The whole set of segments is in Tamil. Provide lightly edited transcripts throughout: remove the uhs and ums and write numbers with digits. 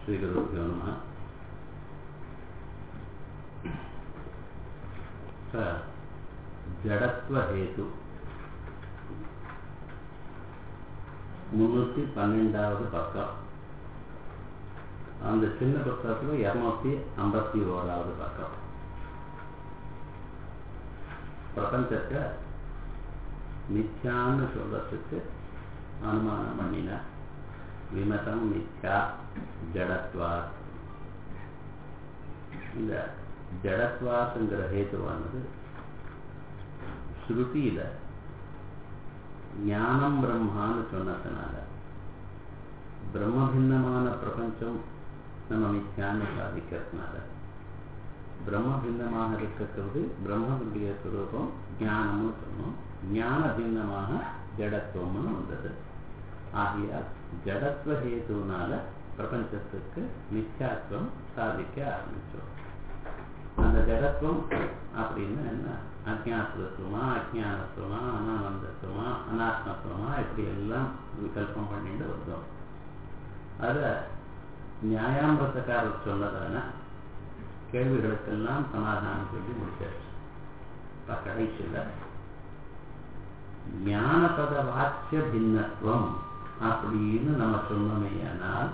श्रीगुरुभ्यो नमः। जडत्व हेतु 312வது பக்கம். அந்த சின்ன புத்தகத்தில் 251வது பக்கம். பிரபஞ்சத்தை மித்யான்னு சொல்றதுக்கு அனுமானம் பண்ணின விமதம் மித்யா ஜடத்வாத். இந்த ஜடத்வாத்ங்கிற ஹேத்துவானது ஸ்ருதியில ஞானம் பிரம்மான்னு சொன்னதுனால பிரம்மபின்னமான பிரபஞ்சம் நம்ம மித்யான்னு சாதிக்கிறதுனால பிரம்ம பின்னமாக இருக்கிறது பிரம்மனுடைய சுரூபம் ஞானம்னு சொன்னோம். ஞான பின்னமாக ஜடத்துவம்னு வந்தது. ஆகையால் ஜடத்துவ ஹேதுனால பிரபஞ்சத்துக்கு மித்யாத்துவம் சாதிக்க ஆரம்பிச்சோம். அந்த ஜடத்துவம் அப்படின்னு என்ன? அஜ்ஞாத்துவமா, அஜ்ஞானத்துவமா, அனானந்தத்துவமா, அனாத்மத்துவமா, இப்படி எல்லாம் விகல்பம் பண்ணிட்டு வந்தோம். அத நியாயாமிரதக்காரர் சொன்னதான கேள்விகளுக்கெல்லாம் சமாதானம் சொல்லி முடிச்சாச்சு. இப்ப கடைசியில ஞானபத வாக்கிய பின்னத்துவம் அப்படின்னு நம்ம சொன்னோமேயானால்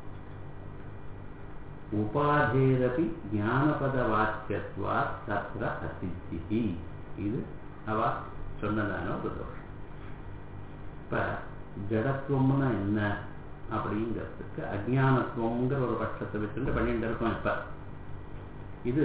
உபாதேரபி ஞானபத வாக்கியத்வா தத்ர அசித்தி. இது அவ சொன்னதான ஒரு தோஷம். இப்ப ஜடத்துவம்னா என்ன அப்படிங்கிறதுக்கு அஜ்ஞானத்துவம்ங்கிற ஒரு பட்சத்தை வச்சுட்டு பண்ணிட்டு இருக்கோம். இப்ப இது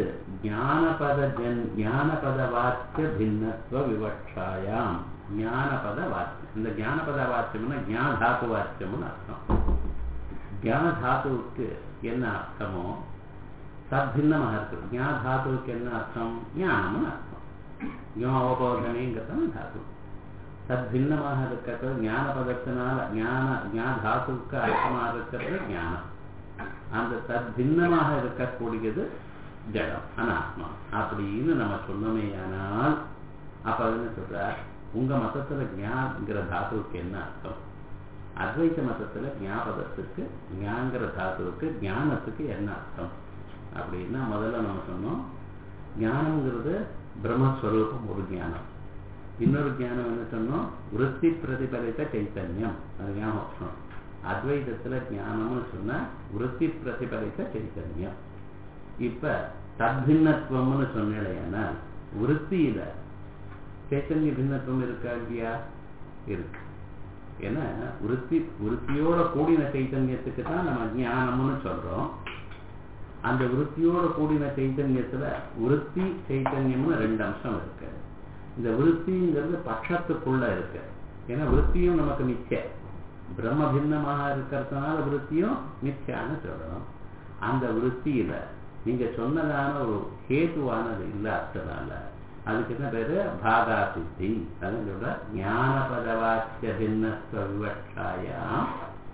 ஞானபத வாக்கிய பின்னத்துவ விவக்ஷாயாம். ஞானபத வாக்கியம், இந்த ஞானபத வாக்கியம்னா ஞாதாத்து வாக்கியம்னு அர்த்தம். ஞாதாத்துவுக்கு என்ன அர்த்தமோ சத்பின்னமாக இருக்கு. ஞாதாத்துவுக்கு என்ன அர்த்தம்? ஞானம்னு அர்த்தம். ஞாபோதனைங்கிறது தாத்து. சத்பின்னமாக இருக்கிறது ஞானபதத்தினால ஞாதாத்துவுக்கு அர்த்தமாக இருக்கிறது ஞானம். அந்த சத்பின்னமாக இருக்கக்கூடியது ஜடம், அனாத்மா அப்படின்னு நம்ம சொன்னோமேயானால் அப்ப என்ன சொல்ற? உங்க மதத்துல ஞாங்கிற தாத்துவுக்கு என்ன அர்த்தம்? அத்வைத மதத்துல ஞாபகத்துக்கு ஞாங்கிற தாத்துவுக்கு ஞானத்துக்கு என்ன அர்த்தம் அப்படின்னா முதல்ல நம்ம சொன்னோம், ஞானம்ங்கிறது பிரம்மஸ்வரூபம் ஒரு ஞானம். இன்னொரு ஞானம் என்ன சொன்னோம்? விருத்தி பிரதிபலித்த சைத்தன்யம். அது ஞாபகம். அத்வைதத்துல ஞானம்னு சொன்னா விருத்தி பிரதிபலித்த சைத்தன்யம். இப்ப தத்பின்னத்துவம்னு சொன்னா விருத்தியில சைத்தன்ய பின்னத்துவம் இருக்கா இல்லையா? இருக்கு. ஏன்னா விருத்தியோட கூடின சைத்தன்யத்துக்கு தான் நம்ம ஞானம்னு சொல்றோம். அந்த விருத்தியோட கூடின சைத்தன்யத்துல விருத்தி சைத்தன்யம்னு 2 அம்சம் இருக்கு. இந்த விருத்திங்கிறது பட்சத்துக்குள்ள இருக்கு. ஏன்னா விருத்தியும் நமக்கு மிச்ச பிரம்ம பின்னமாக இருக்கிறதுனால விருத்தியும் மிச்சான்னு சொல்லணும். அந்த விருத்தியில நீங்க சொன்னதான ஒரு ஹேதுவானது இல்லாததுனால அதுக்கு என்ன பேரு? பாகா சித்தி. அதான் சொல்ற ஞானபத வாக்கிய பின்னத்துவ விவக்ஷாயாம்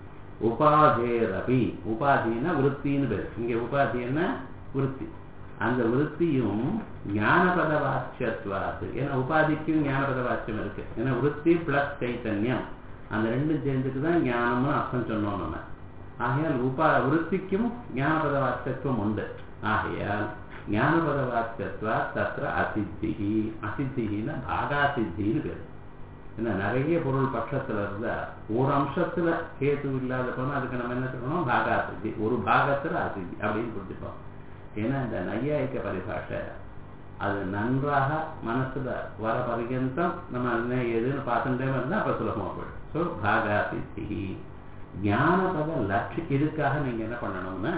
உபாதேரபி. உபாதினா விருத்தின்னு பேரு. இங்க உபாதி என்ன? விருத்தி. அந்த விருத்தியும் ஞானபத வாக்கியத்துவாது. ஏன்னா உபாதிக்கும் ஞானபத வாக்கியம் இருக்கு. ஏன்னா விருத்தி பிளஸ் சைத்தன்யம் அந்த 2 சேர்ந்துட்டு தான் ஞானம்னு அர்த்தம் சொன்னோம் நம்ம. ஆகையால் விருத்திக்கும் ஞானபத வாக்கியத்துவம் உண்டு. ஆகையால் ஞானபத வாக்கியத்வா தத்ர அசித்தி. அசித்தின்னா பாகா சித்தின்னு பேரு. ஏன்னா நிறைய பொருள் பட்சத்துல இருந்தா ஒரு அம்சத்துல கேது இல்லாத போனா அதுக்கு நம்ம என்ன சொல்லணும்? பாகா சித்தி. ஒரு பாகத்துல அசித்தி அப்படின்னு புரிஞ்சுப்போம். ஏன்னா இந்த நையாயிக்க பரிபாஷை அது நன்றாக மனசுல வர பர்யந்தம் நம்ம என்ன ஏதுன்னு பார்த்துட்டே இருந்தா அப்ப சுலபமா போயிடும். ஸோ பாகா சித்தி ஞானபத லட்சியம். இதுக்காக நீங்க என்ன பண்ணணும்னா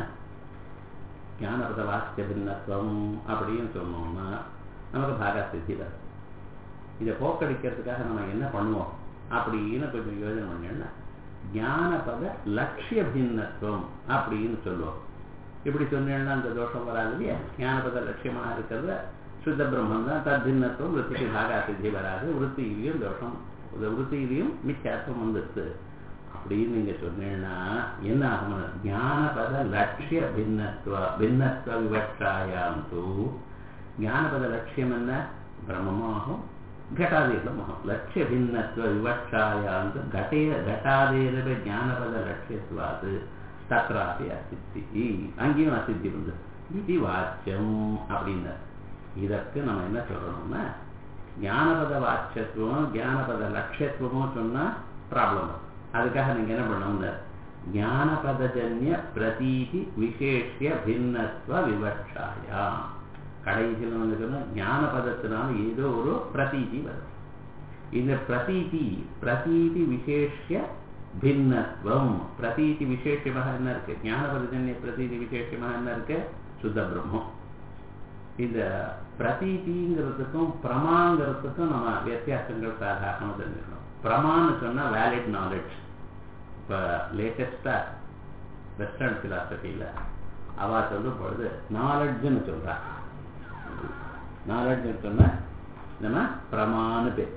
ஞானபத வாக்கிய பின்னத்துவம் அப்படின்னு சொன்னோம்னா நமக்கு பாகா சித்தி தான். இதை போக்கடிக்கிறதுக்காக நம்ம என்ன பண்ணுவோம் அப்படின்னு கொஞ்சம் யோசனை பண்ணோம்னா ஞானபத லட்சிய பின்னத்துவம் அப்படின்னு சொல்லுவோம். இப்படி சொன்னேன்னா அந்த தோஷம் வராது இல்லையா? ஞானபத லட்சியமாக இருக்கிறத சுத்த பிரம்மம் தான். தத்பின்னத்துவம் விருத்திக்கு பாகா சித்தி வராது. விருத்தியிலையும் தோஷம், விருத்தியிலையும் மிச்சார்த்தம் வந்துடுது அப்படின்னு நீங்க சொன்னீங்கன்னா என்ன ஆகும்? ஞானபத லட்சிய பின்னத்துவ விவக்ஷாயாம் தூ. ஞானபத லட்சியம் என்ன? பிரம்மமாகும் घटादेशमहं लक्ष्य भिन्नत्व विवक्षायां घटादेरव ज्ञानपद लक्ष्यत्वात् தத்ராபி அசித்தி, அங்கேயும் அசித்தி உண்டு. இது வாச்சியம் அப்படின்னா இதற்கு நம்ம என்ன சொல்லணும்னா ஞானபத வாச்சியத்துவம் ஞானபத லட்சியத்துவமும் சொன்னா ப்ராப்ளம். அதுக்காக நீங்க என்ன பண்ணணும்னா ஞானபதஜன்ய பிரதீதி விசேஷ பின்னத்துவ விவக்ஷாயா, கடைசியில் வந்து சொன்னா ஞானபதத்தினால ஏதோ ஒரு பிரதீதி வரும். இந்த பிரதீதி விசேஷ பின்னத்துவம், பிரதீதி விசேஷமாக என்ன இருக்கு, ஞானபதஜன்ய பிரதீதி விசேஷமாக என்ன இருக்கு, சுத்த பிரம்மம். இந்த பிரதீதிங்கிறதுக்கும் பிரமாங்கிறதுக்கும் நம்ம வித்தியாசங்கள் சாதாரணமாக தெரிஞ்சுக்கணும். பிரமான்னு சொன்னா வேலிட் நாலேஜ். இப்போ லேட்டஸ்டா வெஸ்டர்ன் பிலாசபியில் அவ சொல்லும் பொழுது நாலெட்ஜுன்னு சொல்றா. நாலெட்ஜ் சொன்னா நம்ம பிரமான்னு பேர்.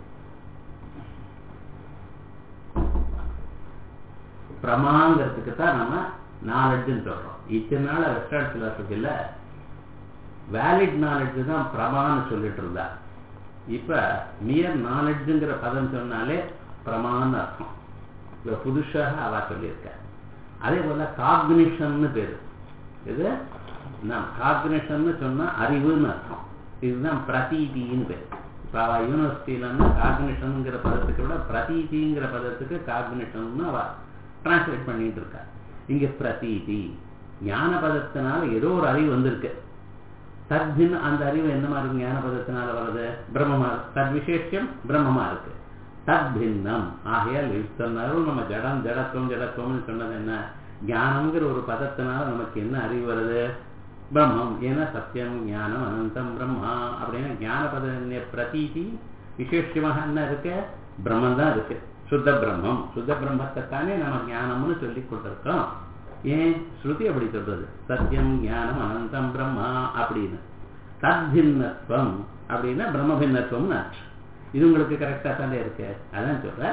பிரமாங்கிறதுக்கு தான் நம்ம நாலெட்ஜுன்னு சொல்றோம். இத்தனை நாள் வெஸ்டர்ன் பிலாசபியில் வேலிட் நாலெட்ஜ் தான் பிரமான்னு சொல்லிட்டு இருந்தா. இப்ப மியர் நாலெட்ஜுங்கிற பதம் சொன்னாலே பிரமான்னு அர்த்தம். இப்ப புதுசாக அவ சொல்லியிருக்க. அதே போல காக்னிஷன் பேரு. இது காக்னிஷன் சொன்னா அறிவுன்னு அர்த்தம். இதுதான் பிரதீதின்னு பேரு. இப்ப அவ யூனிவர்சிட்டியில காக்னிஷன்ங்கிற பதத்துக்கு விட பிரதீதிங்கிற பதத்துக்கு காக்னிஷன் அவ டிரான்ஸ்லேட் பண்ணிட்டு இருக்கா. இங்க பிரதீதி ஞான பதத்தினால ஏதோ ஒரு அறிவு வந்திருக்கு. தத்பின் அந்த அறிவு என்னமா இருக்கு, ஞான பதத்தினால வருது பிரம்மமா, தத் விசேஷம் பிரம்மமா இருக்கு. தத்பின்னம் ஆகையால் சொன்னாலும் நம்ம ஜடத்துவம்னு சொன்னது என்ன, ஞானம்ங்கிற ஒரு பதத்தினால நமக்கு என்ன அறிவு வருது, பிரம்மம். ஏன்னா சத்தியம் ஞானம் அனந்தம் பிரம்மா அப்படின்னா ஞான பத பிரதீதி விசேஷமாக என்ன இருக்கு, பிரம்மம் தான் இருக்கு. சுத்த பிரம்மம், சுத்த பிரம்மத்தை தானே நம்ம ஞானம்னு சொல்லி கொண்டிருக்கோம். ஏன் ஸ்ருதி அப்படி சொல்றது, சத்தியம் ஞானம் அனந்தம் பிரம்மா அப்படின்னு. தத்பின்னத்துவம் அப்படின்னா பிரம்ம பின்னத்துவம்னு ஆச்சு. இது உங்களுக்கு கரெக்டா தானே இருக்கு. அதான் சொல்ற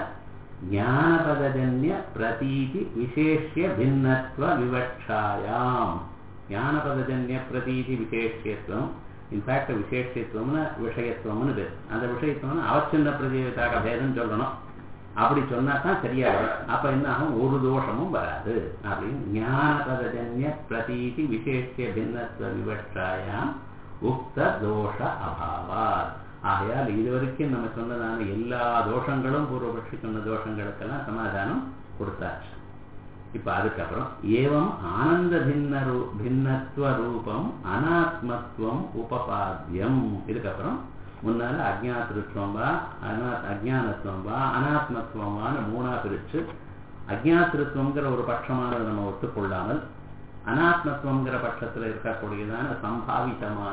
ஞானபதஜன்ய பிரதீதி விசேஷ பின்னத்துவ விவக்ஷாயாம். ஞானபதஜன்ய பிரதீதி விசேஷத்துவம், இன்ஃபேக்ட் விசேஷத்துவம்னு விஷயத்துவம்னு பேர். அந்த விஷயத்துவம்னு அவச்சின்ன பிரதியோகிதாக பேருன்னு சொல்லணும். அப்படி சொன்னா தான் சரியா வரும். அப்ப என்ன ஆகும், ஒரு தோஷமும் வராது அப்படின்னு. ஞானபதஜன்ய பிரதீதி விசேஷ பின்னத்துவ விவக்ஷாயாம் உக்த தோஷ அபாவா. ஆகையால் இதுவரைக்கும் நம்ம சொன்னதான எல்லா தோஷங்களும் பூர்வபட்சி சொன்ன தோஷங்களுக்கெல்லாம் சமாதானம் கொடுத்தாச்சு. இப்ப அதுக்கப்புறம் ஏவம் ஆனந்த பின்னத்துவ ரூபம் அனாத்மத்துவம் உபபாத்தியம். இதுக்கப்புறம் முன்னால அஜ்ஞாத்திருத்துவம் வா அஜ்ஞானத்துவம் வா அனாத்மத்துவமான மூணா பிரிச்சு அஜ்ஞாத்திருத்துவங்கிற ஒரு பட்சமானது நம்ம ஒத்துக்கொள்ளாமல் அனாத்மத்துவங்கிற பட்சத்தில் இருக்கக்கூடியதான சம்பாவிதமான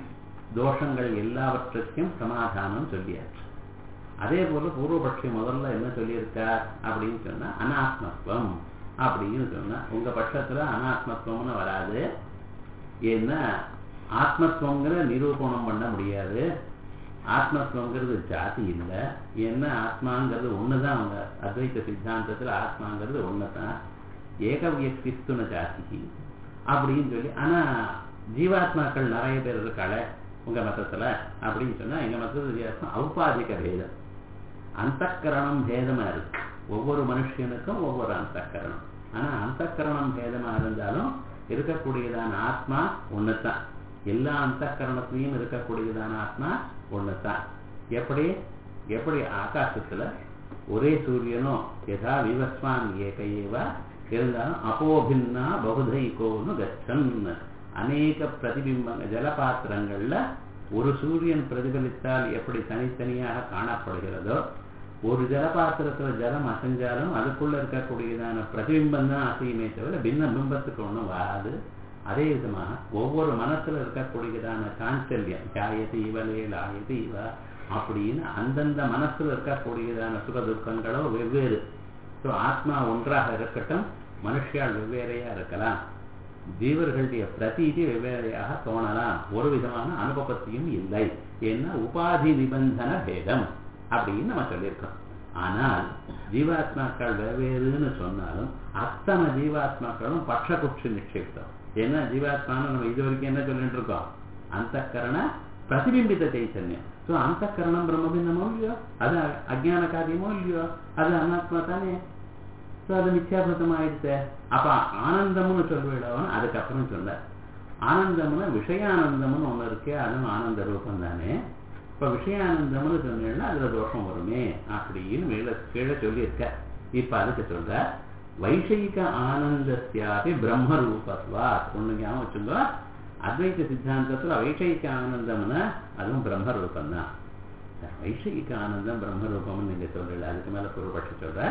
தோஷங்கள் எல்லாவற்றுக்கும் சமாதானம் சொல்லியாச்சு. அதே போல பூர்வபட்சி முதல்ல என்ன சொல்லியிருக்கார் அப்படின்னு சொன்னா அனாத்மத்துவம் அப்படின்னு சொன்னா உங்க பட்சத்துல அனாத்மத்துவம்னு வராது. ஏன்னா ஆத்மத்துவங்கிற நிரூபணம் பண்ண முடியாது. ஆத்மத்துவங்கிறது ஜாதி இல்லை. ஏன்னா ஆத்மாங்கிறது ஒண்ணுதான். அவங்க அத்வைத சித்தாந்தத்துல ஆத்மாங்கிறது ஒண்ணுதான். ஏக வியக்திஸ்துன ஜாதி அப்படின்னு சொல்லி. ஆனா ஜீவாத்மாக்கள் நிறைய பேர் இருக்காள உங்க மதத்துல அப்படின்னு சொன்னா எங்க மதத்துல வித்தியாசம் ஔபாதிக பேதம். அந்தக்கரணம் பேதமா இருக்கு. ஒவ்வொரு மனுஷனுக்கும் ஒவ்வொரு அந்தக்கரணம். ஆனா அந்தக்கரணம் பேதமா இருந்தாலும் இருக்கக்கூடியதான ஆத்மா ஒண்ணுதான். எல்லா அந்தக்கரணத்திலையும் இருக்கக்கூடியதான ஆத்மா ஒண்ணுதான். எப்படி எப்படி ஆகாசத்துல ஒரே சூரியனும் யதா விவஸ்வான் ஏகையேவா இருந்தாலும் அப்போபின்னா பகுதைகோன்னு கச்சன். அநேக பிரதிபிம்பங்கள் ஜலபாத்திரங்கள்ல ஒரு சூரியன் பிரதிபலித்தால் எப்படி தனித்தனியாக காணப்படுகிறதோ, ஒரு ஜலபாத்திரத்துல ஜலம் அசைஞ்சாலும் அதுக்குள்ள இருக்கக்கூடியதான பிரதிபிம்பம் தான் அசையுமே தவிர பின்ன பிம்பத்துக்கு ஒன்றும் வராது. அதே விதமாக ஒவ்வொரு மனசுல இருக்கக்கூடியதான சாஞ்சல்யம் ஜாயதி இவலே லாயதி இவ அப்படின்னு அந்தந்த மனசுல இருக்கக்கூடியதான சுக துக்கங்களோ வெவ்வேறு. ஸோ ஆத்மா ஒன்றாக இருக்கட்டும், மனுஷியால் வெவ்வேறையா இருக்கலாம், ஜீவர்களுடைய பிரதீதி வெவ்வேறையாக தோணலாம். ஒரு விதமான அனுபவத்தையும் இல்லை. ஏன்னா உபாதி நிபந்தன பேதம் அப்படின்னு நம்ம சொல்லியிருக்கோம். ஆனால் ஜீவாத்மாக்கள் வெவ்வேறுன்னு சொன்னாலும் அத்தனை ஜீவாத்மாக்களும் பட்சகுட்சி நிச்சயித்தோம். ஏன்னா ஜீவாத்மான்னு நம்ம இது வரைக்கும் என்ன சொல்லிட்டு இருக்கோம், அந்தக்கரண பிரதிபிம்பித்த சைத்தன்யம். ஸோ அந்தக்கரணம் பிரம்மபின்னமோ இல்லையோ, அது அஜ்ஞான காரியமோ இல்லையோ, அது அனாத்மா தானே. அது மித்யாபூதம் ஆயிடுச்சு. அப்ப ஆனந்தம்னு சொல்லுவேன். அதுக்கப்புறம் சொல்ல ஆனந்தம்னா விஷயானந்தம்னு ஒண்ணு இருக்கு, அதுவும் ஆனந்த ரூபம் தானே. இப்ப விஷயானந்தம்னு சொன்னீங்கன்னா அதுல தோஷம் வருமே அப்படின்னு மேல கீழே சொல்லியிருக்க. இப்ப அதுக்கு சொல்ற வைஷயிக ஆனந்தத்தியாபி பிரம்ம ரூபத்வா. ஒண்ணு ஞாபகம் வச்சுங்க, அத்வைத சித்தாந்தத்துல வைஷயிக ஆனந்தம்னா அதுவும் பிரம்ம ரூபம் தான். வைஷயிக ஆனந்தம் பிரம்ம ரூபம்னு நீங்க சொல்றீங்க. அதுக்கு மேல பொருள்பட்டு சொல்ற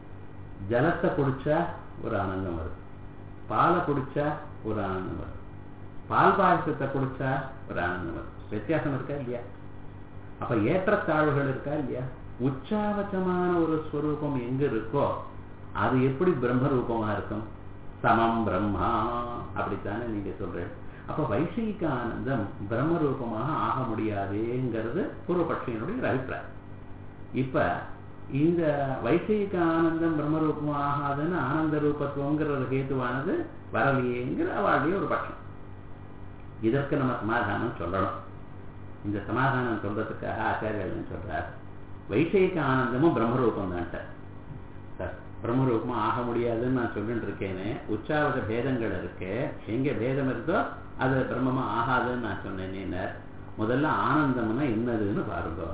ஜலத்தை குடிச்சா ஒரு ஆனந்தம் வருது, பாலை குடிச்சா ஒரு ஆனந்தம் வருது, பால் பாயசத்தை குடிச்சா ஒரு ஆனந்தம் வருது. வித்தியாசம் இருக்கா இல்லையா? அப்ப ஏற்றத்தாழ்வுகள் இருக்கா இல்லையா? உச்சாவச்சமான ஒரு ஸ்வரூபம் எங்க இருக்கோ அது எப்படி பிரம்ம ரூபமா இருக்கும்? சமம் பிரம்மா அப்படித்தானே நீங்க சொல்றீங்க. அப்ப வைஷயிக ஆனந்தம் பிரம்ம ரூபமாக ஆக முடியாதுங்கிறது பூர்வபட்சியினுடைய அபிப்பிராயம். இப்ப இந்த வைஷயிக ஆனந்தம் பிரம்ம ரூபம் ஆகாதுன்னு ஆனந்த ரூபத்துவங்கிற ஹேதுவானது வரலையேங்கிற அவளுடைய ஒரு பட்சம். இதற்கு நம்ம சமாதானம் சொல்லணும். இந்த சமாதானம் சொல்றதுக்காக ஆச்சாரியர்கள் சொல்றார் வைஷயிக ஆனந்தமும் பிரம்மரூபம் தான் சார். பிரம்மரூபமா ஆக முடியாதுன்னு நான் சொல்லிட்டு இருக்கேனே, உச்சாவத பேதங்கள் இருக்கு, எங்க பேதம் இருக்கோ அது பிரம்மமா ஆகாதுன்னு நான் சொன்னேன். முதல்ல ஆனந்தம்னா என்னதுன்னு பாருங்க.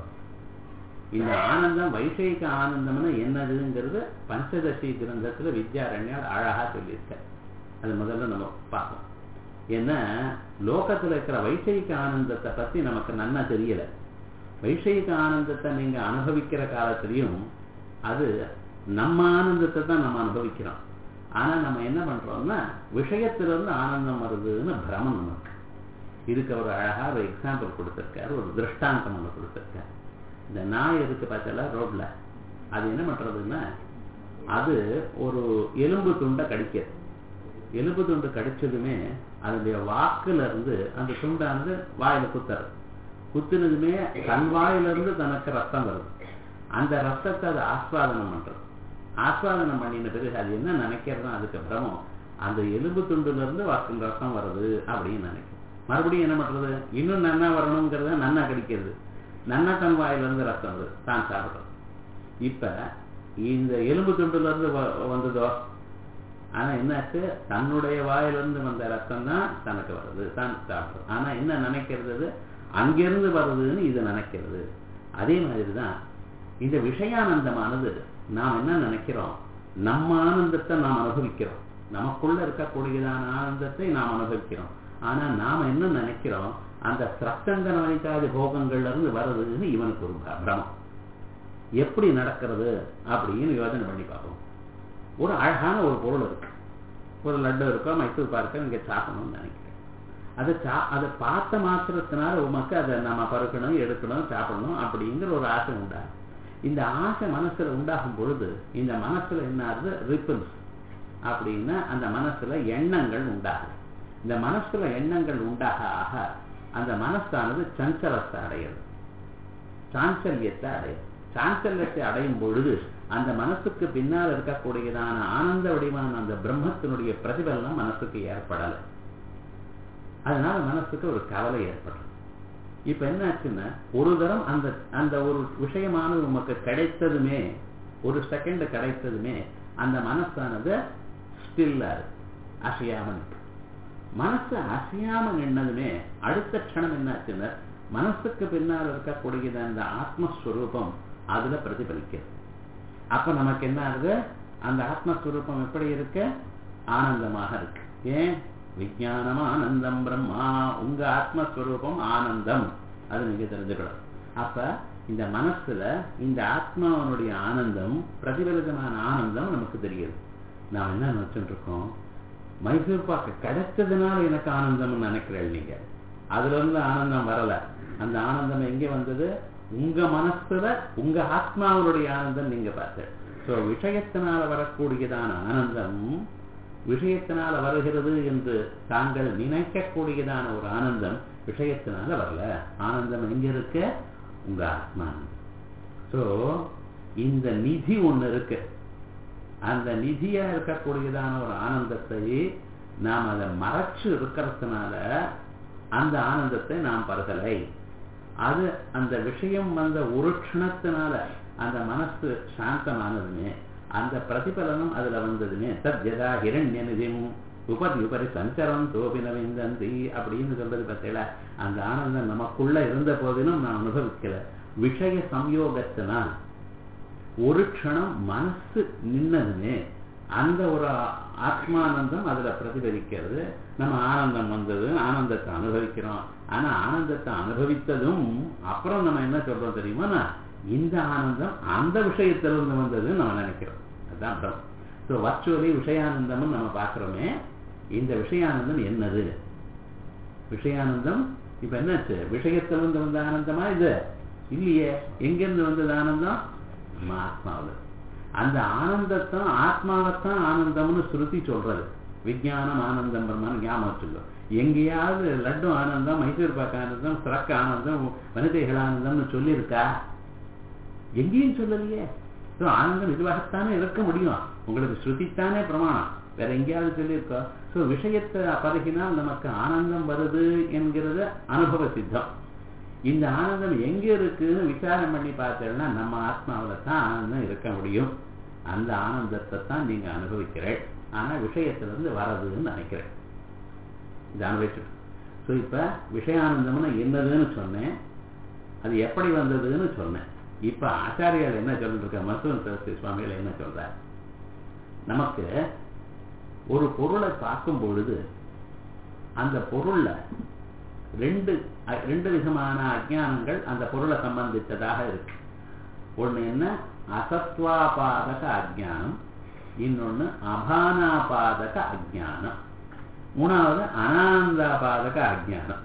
இந்த ஆனந்தம் வைஷயிக ஆனந்தம்னா என்னதுங்கிறது பஞ்சதசி கிரந்தத்துல வித்யாரண்யால் அழகா சொல்லியிருக்க. அது முதல்ல நம்ம பார்ப்போம். ஏன்னா லோகத்துல இருக்கிற வைஷயிக ஆனந்தத்தை பத்தி நமக்கு நன்னா தெரியல. வைஷயிக ஆனந்தத்தை நீங்க அனுபவிக்கிற காலத்திலையும் அது நம்ம ஆனந்தத்தை தான் நம்ம அனுபவிக்கிறோம். ஆனா நம்ம என்ன பண்றோம்னா விஷயத்திலிருந்து ஆனந்தம் வருதுன்னு பிரமம் நமக்கு. இதுக்கு ஒரு அழகா ஒரு எக்ஸாம்பிள் கொடுத்திருக்காரு, ஒரு திருஷ்டாந்தம் ஒன்று கொடுத்திருக்காரு. இந்த நாய் இருக்கு பார்த்தல ரோட்ல, அது என்ன பண்றதுன்னா அது ஒரு எலும்பு துண்டை கடிக்கிறது. எலும்பு துண்டு கடிச்சதுமே அதனுடைய வாக்குல இருந்து அந்த துண்டானது வாயில குத்துறது. குத்துனதுமே தன் வாயிலிருந்து தனக்கு ரத்தம் வருது. அந்த ரத்தத்தை அது ஆஸ்வாதனம் பண்றது. ஆஸ்வாதனம் பண்ணின பிறகு அது என்ன நினைக்கிறதோ அதுக்கு அப்புறம் அந்த எலும்பு துண்டுல இருந்து வாக்கு ரத்தம் வருது அப்படின்னு நினைக்கும். மறுபடியும் என்ன பண்றது, இன்னும் நன்னா வரணுங்கிறத நன்னா கடிக்கிறது. நன்னா தன் வாயிலிருந்து ரத்தம் வருது, தான் சாப்பிடுறது. இப்ப இந்த எலும்பு துண்டுல இருந்து வந்ததோ, ஆனா என்னாச்சு, தன்னுடைய வாயிலிருந்து வந்த ரத்தம் தான் தனக்கு வருது, தான் சாப்பிடுறது. ஆனா என்ன நினைக்கிறது, அங்கிருந்து வருதுன்னு இது நினைக்கிறது. அதே மாதிரிதான் இந்த விஷயானந்தமானது நாம் என்ன நினைக்கிறோம், நம்ம ஆனந்தத்தை நாம் அனுபவிக்கிறோம், நமக்குள்ள இருக்கக்கூடியதான ஆனந்தத்தை நாம் அனுபவிக்கிறோம். ஆனா நாம என்ன நினைக்கிறோம், அந்த சப்தங்க நினைக்காத போகங்கள்ல இருந்து வருதுன்னு இவனுக்கு ஒரு பிரமம். எப்படி நடக்கிறது அப்படின்னு யோசனை பண்ணி பார்ப்போம். ஒரு அழகான ஒரு பொருள் இருக்கு, ஒரு லட்டு இருக்கோ மைசூர் பாருக்கோ இங்க சாப்பிடணும்னு நினைக்கிறேன். அதை பார்த்த மாத்திரத்தினால உமக்கு அதை நம்ம பருக்கணும், எடுக்கணும், சாப்பிடணும் அப்படிங்கிற ஒரு ஆசை உண்டாகும். இந்த ஆசை மனசுல உண்டாகும் பொழுது இந்த மனசுல என்ன ஆகுது, ரிப்பிள்ஸ் அப்படின்னா அந்த மனசுல எண்ணங்கள் உண்டாகுது. இந்த மனசுல எண்ணங்கள் உண்டாக ஆக அந்த மனசானது சஞ்சலத்தை அடையிறது, சாஞ்சல்யத்தை அடையுது. சாஞ்சல்யத்தை அடையும் பொழுது அந்த மனசுக்கு பின்னால் இருக்கக்கூடியதான ஆனந்த வடிவான அந்த பிரம்மத்தினுடைய பிரதிபலனம் மனசுக்கு ஏற்படலை. அதனால மனசுக்கு ஒரு கவலை ஏற்படும். இப்ப என்ன ஆச்சுன்னா, ஒரு தரம் அந்த அந்த ஒரு விஷயமானது உமக்கு கிடைத்ததுமே, ஒரு செகண்ட் கிடைத்ததுமே அந்த மனசானது ஸ்டில்லா இருக்கு, அசையாம இருக்கு. மனசு அசையாம நின்னதுமே அடுத்த க்ஷணம் என்ன ஆச்சுன்னா, மனசுக்கு பின்னால் இருக்கக்கூடியது அந்த ஆத்மஸ்வரூபம் அதுல பிரதிபலிக்கிறது. அப்ப நமக்கு என்ன ஆகுது, அந்த ஆத்மஸ்வரூபம் எப்படி இருக்கு, ஆனந்தமாக இருக்கு. ஏன், விஞ்ஞானம் ஆனந்தம் பிரம்மா, உங்க ஆத்மஸ்வரூபம் ஆனந்தம், அது நீங்க தெரிஞ்சுக்கணும். அப்ப இந்த மனசுல இந்த ஆத்மாவனுடைய ஆனந்தம், பிரதிபலிதமான ஆனந்தம் நமக்கு தெரியுது. நாம் என்ன நினைச்சுட்டு இருக்கோம், மைசூர் பாக்கு கிடைச்சதுனால எனக்கு ஆனந்தம் நினைக்கிறேன். நீங்க அதுல இருந்து ஆனந்தம் வரல. அந்த ஆனந்தம் எங்க வந்தது, உங்க மனசுல உங்க ஆத்மாவனுடைய ஆனந்தம் நீங்க பார்த்து. சோ விஷயத்தினால வரக்கூடியதான ஆனந்தம் விஷயத்தினால வருகிறது என்று தாங்கள் நினைக்கக்கூடியதான ஒரு ஆனந்தம் விஷயத்தினால வரல. ஆனந்தம் எங்க இருக்கு, உங்க ஆத்மா. சோ இந்த நிதி ஒண்ணு இருக்கு, அந்த நிதியா இருக்கக்கூடியதான ஒரு ஆனந்தத்தை நாம் அதை மறைச்சு இருக்கிறதுனால அந்த ஆனந்தத்தை நாம் பருகலை. அது அந்த விஷயம் வந்த ஒரு க்ஷணத்தினால அந்த மனசு சாந்தமானதுமே அந்த பிரதிபலனம் அதுல வந்ததுமே தத்யதா ஹிரண்ய நிதிம் உபரி சஞ்சரம் தோபினவிந்தந்தி அப்படின்னு சொல்றது பார்த்தீங்களா, அந்த ஆனந்தம் நமக்குள்ள இருந்த போதிலும் நான் அனுபவிக்கல. விஷய சம்யோகத்தினால் ஒரு க்ஷணம் மனசு நின்னதுமே அந்த ஒரு ஆத்மானந்தம் அதுல பிரதிபலிக்கிறது. நம்ம ஆனந்தம் வந்தது, ஆனந்தத்தை அனுபவிக்கிறோம். ஆனா ஆனந்தத்தை அனுபவித்ததும் அப்புறம் நம்ம என்ன சொல்றோம் தெரியுமா, இந்த ஆனந்தம் அந்த விஷயத்திலிருந்து வந்ததுன்னு நம்ம நினைக்கிறோம். அதுதான் அப்புறம். ஸோ வர்ச்சுவலி விஷயானந்தம்னு நம்ம பார்க்குறோமே, இந்த விஷயானந்தம் என்னது? விஷயானந்தம் இப்ப என்னாச்சு, விஷயத்திலிருந்து வந்த ஆனந்தமா இது இல்லையே. எங்கிருந்து வந்தது ஆனந்தம்? நம்ம ஆத்மாவில். அந்த ஆனந்தத்தான் ஆத்மாவைத்தான் ஆனந்தம்னு ஸ்ருதி சொல்றது. விஞ்ஞானம் ஆனந்தம் பிரம்மான்னு ஞாபகம் வச்சுள்ளோம். எங்கேயாவது லட்டு ஆனந்தம், மைசூர் பாக்கு ஆனந்தம், சிறக்க ஆனந்தம், வனிதைகள் ஆனந்தம்னு சொல்லியிருக்கா? எங்கேயும் சொல்லலையே. ஆனந்தம் இதுவாகத்தானே இருக்க முடியும். உங்களுக்கு ஸ்ருதித்தானே பிரமாணம், வேற எங்கேயாவது சொல்லியிருக்கோம். ஸோ விஷயத்தை பழகினால் நமக்கு ஆனந்தம் வருது என்கிறது அனுபவ சித்தம். இந்த ஆனந்தம் எங்க இருக்குன்னு விசாரம் பண்ணி பார்த்தேன்னா நம்ம ஆத்மாவில் தான் ஆனந்தம் இருக்க முடியும். அந்த ஆனந்தத்தை தான் நீங்க அனுபவிக்கிறேன். ஆனா விஷயத்திலிருந்து வர்றதுன்னு நினைக்கிறேன். இது அனுபவிச்சு. ஸோ இப்ப விஷயானந்தம்னு என்னதுன்னு சொன்னேன், அது எப்படி வந்ததுன்னு சொன்னேன். இப்ப ஆச்சாரியால் என்ன சொல்லிட்டு இருக்க, மருத்துவ சரஸ்வதி சுவாமிகள் என்ன சொல்றார், நமக்கு ஒரு பொருளை பார்க்கும் பொழுது அந்த பொருள்ல ரெண்டு விதமான அஜ்ஞானங்கள் அந்த பொருளை சம்பந்தித்ததாக இருக்கு. ஒண்ணு என்ன, அசத்வாபாதக அஜ்ஞானம், இன்னொன்னு அபானாபாதக அஜ்ஞானம், மூணாவது அனானந்தாபாதக அஜ்ஞானம்.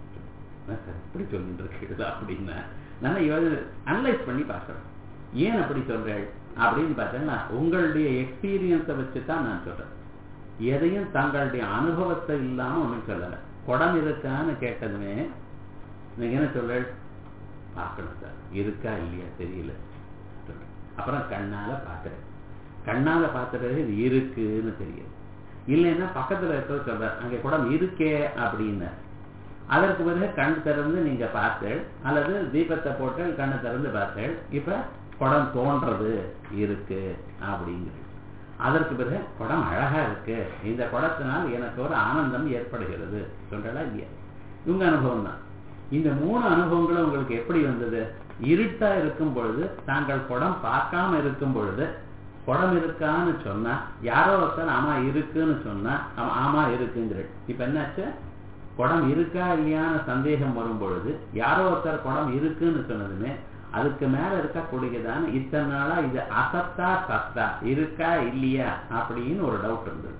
எப்படி சொல்லிட்டு இருக்கு அப்படின்னா நல்லா அனலைஸ் பண்ணி பார்க்கணும். ஏன் அப்படி சொல்றேன் அப்படின்னு பார்த்தீங்கன்னா உங்களுடைய எக்ஸ்பீரியன்ஸை வச்சுதான் நான் சொல்றேன். எதையும் தங்களுடைய அனுபவத்தை இல்லாம ஒன்றும் சொல்லலை. குடம் இருக்கான்னு கேட்டதுமே நீங்க என்ன சொல்ற, பார்க்கணும் சார், இருக்கா இல்லையா தெரியல. அப்புறம் கண்ணால பார்க்கறேன், கண்ணால பார்த்துட்டு இது இருக்குன்னு தெரியுது. இல்லைன்னா பக்கத்துல இருக்க சொல்ற அங்கே குடம் இருக்கே அப்படின்னு. அதற்கு பிறகு கண் திறந்து நீங்க பார்த்தேள், அல்லது தீபத்தை போட்டு கண்ணை திறந்து பார்த்தேள். இப்ப குடம் தோன்றது இருக்கு அப்படிங்கிறது. அதற்கு பிறகு குடம் அழகா இருக்கு, இந்த குடத்தினால் எனக்கு ஒரு ஆனந்தம் ஏற்படுகிறது சொல்றா இல்லையா? இவங்க அனுபவம் தான். இந்த மூணு அனுபவங்களும் உங்களுக்கு எப்படி வந்தது? இருட்டா இருக்கும் பொழுது, தாங்கள் குடம் பார்க்காம இருக்கும் பொழுது குடம் இருக்கான்னு சொன்னா யாரோ ஒருத்தர் ஆமா இருக்குன்னு சொன்னா ஆமா இருக்குங்கிற. இப்ப என்னாச்சு, குடம் இருக்கா இல்லையான சந்தேகம் வரும் பொழுது யாரோ ஒருத்தர் குடம் இருக்குன்னு சொன்னதுமே அதுக்கு மேல இருக்கக்கூடியதான இத்தனை நாளா இது அசத்தா சத்தா, இருக்கா இல்லையா அப்படின்னு ஒரு டவுட் இருந்தது.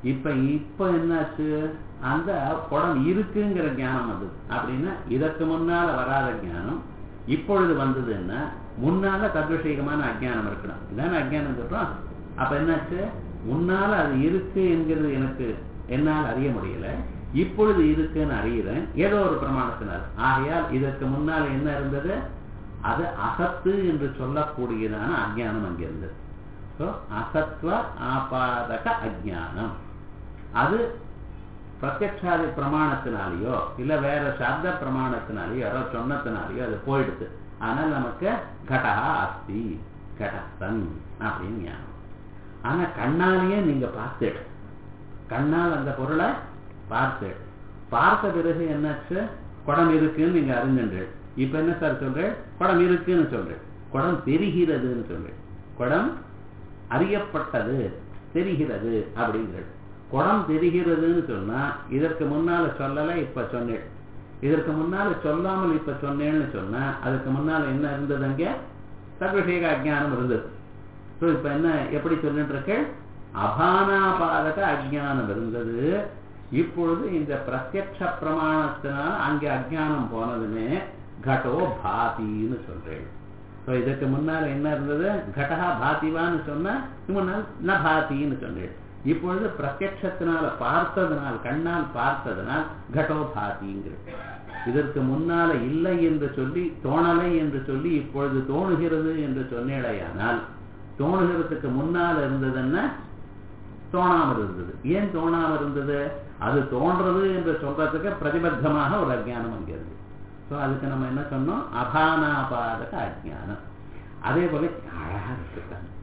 இப்ப என்னாச்சு, அந்த குடம் இருக்குங்கிற ஞானம் வந்தது. அப்படின்னா இதற்கு முன்னால வராத ஞானம் இப்பொழுது வந்ததுன்னா முன்னால தத்விஷயமான அஜ்ஞானம் இருக்கணும். இதான அஜ்ஞானம் சொல்றோம். அப்ப என்னாச்சு, முன்னால அது இருக்கு என்கிறது எனக்கு என்னால் அறிய முடியல, இப்பொழுது இருக்குன்னு அறிகிறேன் ஏதோ ஒரு பிரமாணத்தினால். ஆகையால் இதற்கு முன்னால் என்ன இருந்தது, அது அசத்து என்று சொல்லக்கூடியதான அஜ்ஞானம் அங்கிருந்தது. அசத்வ ஆபாதக அஜ்ஞானம் அது பிரத்யக்ஷாதி பிரமாணத்தினாலேயோ இல்ல வேற சப்த பிரமாணத்தினாலேயோ யாரோ சொன்னத்தினாலேயோ அது போயிடுது. ஆனால் நமக்கு கடா அஸ்தி கடத்தன் அப்படின்னு ஞானம். ஆனா கண்ணாலேயே நீங்க பார்த்து, கண்ணால் அந்த பொருளை பார்த்த பிறகு என்னாச்சு, குடம் இருக்குன்னு நீங்க அறிஞர்கள். இப்ப என்ன சார் சொல்றேன், குடம் இருக்குன்னு சொல்றேன், குடம் தெரிகிறதுன்னு சொல்றேன். குடம் அறியப்பட்டது தெரிகிறது அப்படிங்கிறது. குடம் தெரிகிறதுன்னு சொன்னா இதற்கு முன்னால சொல்லல, இப்ப சொன்னேன். இதற்கு முன்னால சொல்லாமல் இப்ப சொன்னேன்னு சொன்னா அதுக்கு முன்னால என்ன இருந்தது, அங்கே சர்வசேக அஜ்ஞானம் இருந்தது. ஸோ இப்ப என்ன எப்படி சொல்லிட்டு இருக்க, அபானாபாதக அஜ்ஞானம் இருந்தது. இப்பொழுது இந்த பிரத்யக்ஷ பிரமாணத்தினால அங்கே அஜ்ஞானம் போனதுமே கடோ பாதின்னு சொல்றேன். இதற்கு முன்னால என்ன இருந்தது, கடகா பாதிவான்னு சொன்னா முன்னால் ந பாதின்னு சொன்னேன். இப்பொழுது பிரத்யக்ஷத்தினால பார்த்ததனால், கண்ணால் பார்த்ததனால் கடோ பாதிங்கிறது. இதற்கு முன்னால இல்லை என்று சொல்லி தோணலை என்று சொல்லி இப்பொழுது தோணுகிறது என்று சொன்னேடையானால், தோணுகிறதுக்கு முன்னால இருந்ததுன்னா தோணாமல் இருந்தது. ஏன் தோணாமல் இருந்தது, அது தோன்றது என்று சொல்றதுக்கு பிரதிபத்தமாக ஒரு அஜ்ஞானம் அங்கே இருக்கு. ஸோ அதுக்கு நம்ம என்ன சொன்னோம், அபானாபாதக அஜ்ஞானம். அதே போல அழகா இருக்கு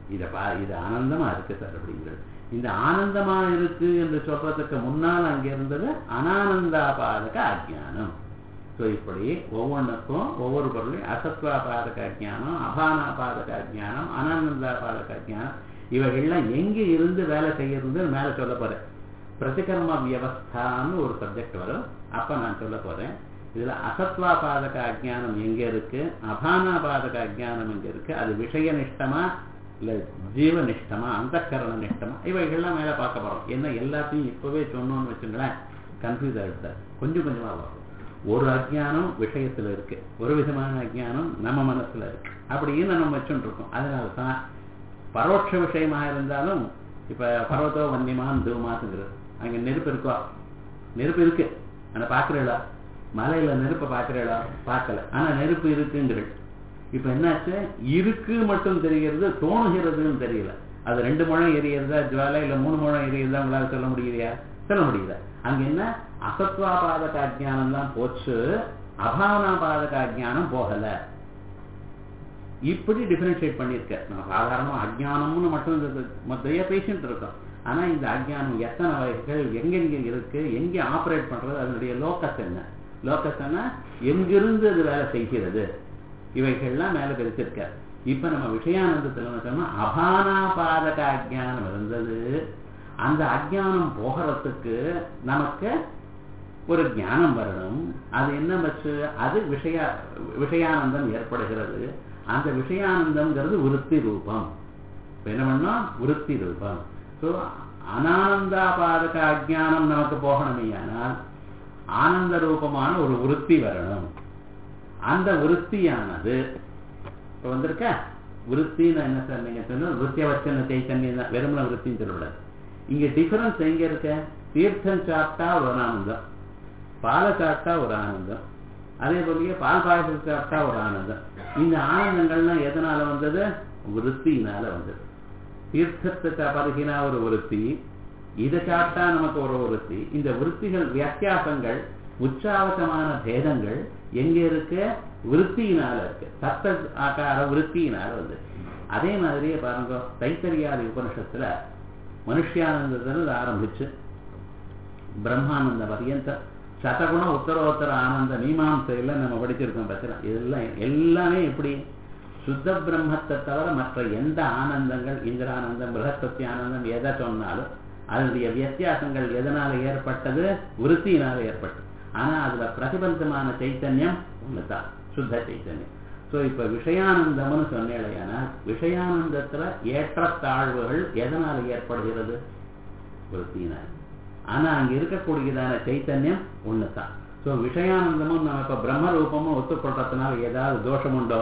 இது ஆனந்தமா இருக்கு சார் அப்படிங்கிறது. இந்த ஆனந்தமா இருக்கு என்று சொல்றதுக்கு முன்னால் அங்க இருந்தது அனானந்தாபாதக அஜ்ஞானம். ஸோ இப்படி ஒவ்வொன்றுக்கும் ஒவ்வொரு பொருளையும் அசத்வாபாதக அஜ்ஞானம், அபானாபாதக அஜ்ஞானம், அனானந்தாபாதக அஜ்ஞானம் இவைகள்லாம் எங்கே இருந்து வேலை செய்யறது மேல சொல்ல போறேன். பிரதிகர்ம வியவஸ்தான்னு ஒரு சப்ஜெக்ட் வரும், அப்ப நான் சொல்ல போறேன். இதுல அசத்வாபாதக அஜ்ஞானம் எங்க இருக்கு, அபானாபாதக அஜ்ஞானம் எங்க இருக்கு, அது விஷயநிஷ்டமா இல்ல ஜீவநிஷ்டமா அந்தக்கரண நிஷ்டமா இவைகள்லாம் மேல பார்க்க போறோம். என்ன எல்லாத்தையும் இப்பவே சொன்னோம்னு வச்சுங்களேன் கன்ஃபியூஸ் ஆகிடுது. கொஞ்சம் கொஞ்சமா பார்ப்போம். ஒரு அஜ்ஞானம் விஷயத்துல இருக்கு, ஒரு விதமான அஜ்ஞானம் நம்ம மனசுல இருக்கு, அப்படின்னு நம்ம வச்சுட்டு இருக்கோம். அதனாலதான் பரோட்ச விஷயமா இருந்தாலும் இப்ப பர்வத்தோ வன்னியமான் தூமாத்துங்கிறது, அங்க நெருப்பு இருக்கோ, நெருப்பு இருக்கு ஆனா பாக்குறீங்களா, மலையில நெருப்பை பாக்குறீங்களா, பார்க்கல, ஆனா நெருப்பு இருக்குங்கிறது. இப்ப என்னாச்சு, இருக்கு மட்டும் தெரிகிறது, தோணுகிறதுன்னு தெரியல. அது 2 முழம் எரியறதா ஜுவாலை இல்ல 3 முழம் எரியறதா உங்களால சொல்ல முடியலையா, சொல்ல முடியல. அங்க என்ன அசத்வாபாதக அஜ்ஞானம் தான் போச்சு, அபாவனாபாதக அஜ்ஞானம் போகல. இப்படி டிஃபரன்ஷியேட் பண்ணிருக்க. நம்ம சாதாரணமா அஜ்ஞானம்னு மட்டும் நிறைய பேசிட்டு இருக்கோம். ஆனா இந்த அஜ்ஞானம் எத்தனை வகைகள், எங்கெங்க இருக்கு, எங்க ஆபரேட் பண்றது, அதனுடைய லோக்கஸ் என்ன, லோக்கஸ் என்ன, எங்கிருந்து அது வேலை செய்கிறது, இவைகள்லாம் மேல பிரிச்சிருக்க. இப்ப நம்ம விஷயானந்தத்துல சொன்னா அபானாபாதக அஜ்ஞானம் இருந்தது. அந்த அஜ்ஞானம் போகிறதுக்கு நமக்கு ஒரு ஞானம் வரணும். அது என்ன வச்சு, அது விஷயானந்தம் ஏற்படுகிறது. அந்த விஷயானந்தம்ங்கிறது விருத்தி ரூபம். என்ன பண்ணோம், விருத்தி ரூபம். ஸோ அனானந்தாபாதக அஜ்ஞானம் நமக்கு போகணுமையானால் ஆனந்த ரூபமான ஒரு விருத்தி வரணும். அந்த விருத்தியானது இப்ப வந்திருக்க. விருத்தின்னு என்ன சார் நீங்க சொன்ன, விருத்தியவச்சன சைத்தன்யம் தான், வெறுமன விருத்தின்னு சொல்லக்கூடாது. இங்க டிஃபரன்ஸ் எங்க இருக்க, தீர்த்தம் சாப்பிட்டா ஒரு ஆனந்தம், பாலை சாப்பிட்டா ஒரு ஆனந்தம், அதே போலயே பால் பாயசம் சாப்பிட்டா ஒரு ஆனந்தம். இந்த ஆனந்தங்கள்லாம் எதனால வந்தது, விருத்தியினால வந்தது. தீர்த்தத்தை பருகினா ஒரு விருத்தி, இதை சாப்பிட்டா நமக்கு ஒரு விருத்தி. இந்த விருத்திகள் வித்தியாசங்கள் உச்சாவசமான பேதங்கள் எங்க இருக்கு, விருத்தியினால இருக்கு, சத்த ஆகார விருத்தியினால வந்து. அதே மாதிரியே பாருங்க, தைத்தரியாதி உபனிஷத்துல மனுஷியானந்தத்துல ஆரம்பிச்சு பிரம்மானந்த பரியந்த சதகுண உத்தரோத்தர ஆனந்த மீமாம்சையில நம்ம படிச்சிருக்கோம். பார்த்தீங்கன்னா இதெல்லாம் எல்லாமே எப்படி, சுத்த பிரம்மத்தை தவிர மற்ற எந்த ஆனந்தங்கள், இந்திரானந்தம், பிரகஸ்பதி ஆனந்தம் எதை சொன்னாலும் அதனுடைய வித்தியாசங்கள் எதனால ஏற்பட்டது, விருத்தியினால ஏற்பட்டது. ஆனா அதுல பிரதிபந்தமான சைத்தன்யம் ஒண்ணுதான், சுத்த சைத்தன்யம். ஸோ இப்ப விஷயானந்தம்னு சொன்னேன்னா, விஷயானந்தத்துல ஏற்றத்தாழ்வுகள் எதனால ஏற்படுகிறது, விருத்தியினால். ஆனா அங்க இருக்கக்கூடியதான சைத்தன்யம் ஒண்ணுதான். ஸோ விஷயானந்தமும் நம்ம இப்ப பிரம்மரூபமும் ஒத்துக்கொள்றதுனால ஏதாவது தோஷம் உண்டோ,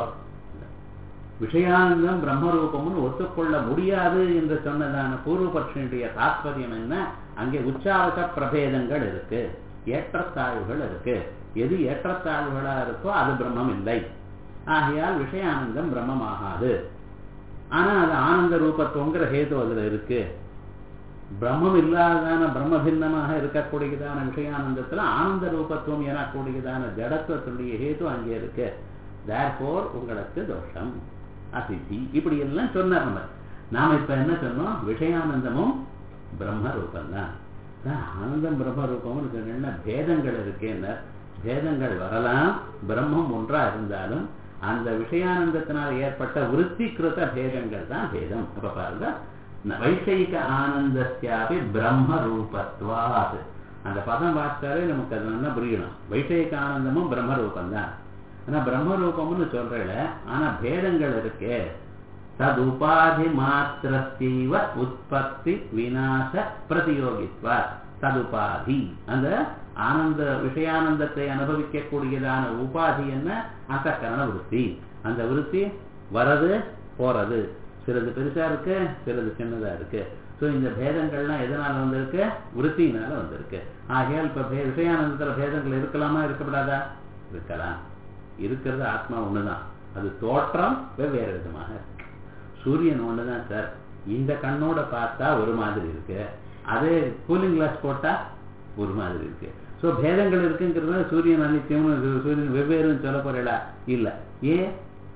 விஷயானந்தம் பிரம்மரூபம்னு ஒத்துக்கொள்ள முடியாது என்று சொன்னதான பூர்வபட்சனுடைய தாத்பரியம் என்ன, அங்கே உச்சாவச பிரபேதங்கள் இருக்கு, ஏற்றத்தாழ்வுகள் இருக்கு. எது ஏற்றத்தாழ்வுகளா இருக்கோ அது பிரம்மம் இல்லை. ஆகையால் விஷயானந்தம் பிரம்மமாகாது. ஆனா அது ஆனந்த ரூபத்துவங்கிற ஹேது அதுல இருக்கு. பிரம்மம் இல்லாததான பிரம்ம பின்னமாக இருக்கக்கூடியதான விஷயானந்தத்துல ஆனந்த ரூபத்துவம் எனக்கூடியதான ஜடத்துவத்துடைய ஹேது அங்கே இருக்கு. தேர்ஃபோர் உங்களுக்கு தோஷம், அசித்தி, இப்படி எல்லாம் சொன்னார். நாம இப்ப என்ன சொன்னோம், விஷயானந்தமும் பிரம்ம ரூபம்தான். ஆனந்தம் பிரம்ம ரூபம்னு சொன்னா பேதங்கள் இருக்கேன்னு, பேதங்கள் வரலாம், பிரம்மம் ஒன்றா இருந்தாலும் அந்த விஷயானந்தத்தினால் ஏற்பட்ட விருத்திகிருத பேதங்கள் தான் பேதம். அப்ப பாருங்க, வைஷயிக ஆனந்தஸ்யாபி பிரம்ம ரூபத்வாத், அந்த பதம் பார்த்தாலே நமக்கு அது நல்லா புரியணும். வைஷயிக ஆனந்தமும் பிரம்ம ரூபம் தான். ஆனா பிரம்ம ரூபம்னு சொல்றல, ஆனா பேதங்கள் இருக்கு. தது உபாதி மாத்திரத்தீவ உற்பத்தி விநாச பிரதியோகித்வா. ததுபாதி, அந்த ஆனந்த விஷயானந்தத்தை அனுபவிக்கக்கூடியதான உபாதி என்ன, அந்தக்கரண விருத்தி. அந்த விருத்தி வரது போறது, சிலது பெருசா இருக்கு, சிலது சின்னதா இருக்கு. ஸோ இந்த பேதங்கள்லாம் எதனால வந்திருக்கு, விருத்தியினால வந்திருக்கு. ஆகையால் இப்ப விஷயானந்தத்துல பேதங்கள் இருக்கலாமா, இருக்கப்படாதா, இருக்கலாம். இருக்கிறது ஆத்மா ஒண்ணுதான், அது தோற்றம் வெவ்வேறு விதமாக இருக்கு. சூரியன் ஒண்ணுதான் சார், இந்த கண்ணோட பார்த்தா ஒரு மாதிரி இருக்கு, அதே கூலிங் கிளாஸ் போட்டா ஒரு மாதிரி இருக்கு. ஸோ பேதங்கள் இருக்குங்கிறது சூரியன் அனித்தியம், சூரியன் வெவ்வேறுன்னு சொல்ல போறீங்களா, இல்ல. ஏன்,